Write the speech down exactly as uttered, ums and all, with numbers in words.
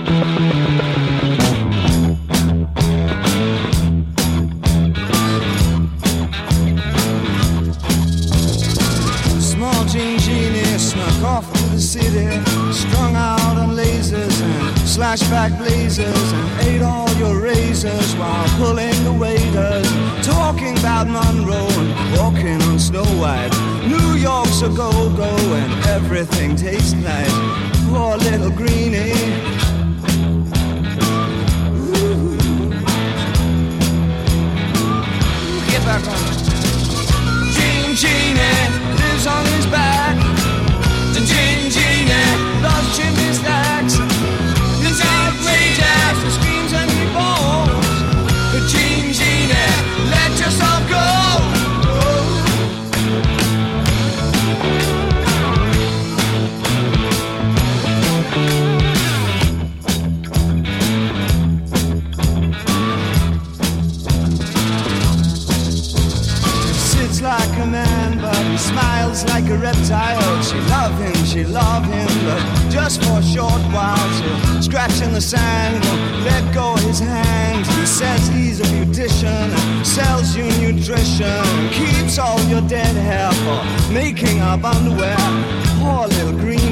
Small Jean Genie snuck off to the city, strung out on lasers and slashback blazers, and ate all your razors while pulling the waiters, talking about Monroe and walking on Snow White. New York's a go-go and everything tastes nice. Poor little greenie. Ooh. Get back on it. Jean Genie lives on his back. The Jean Genie loves chimney stacks. He's outrageous, he screams and he falls. The Jean Genie, let yourself go. Like a man, but he smiles like a reptile. She love him, she love him, but just for a short while. She'll scratch in the sand, won't let go of his hand. He says he's a beautician, sells you nutrition, keeps all your dead hair for making up underwear. Poor little green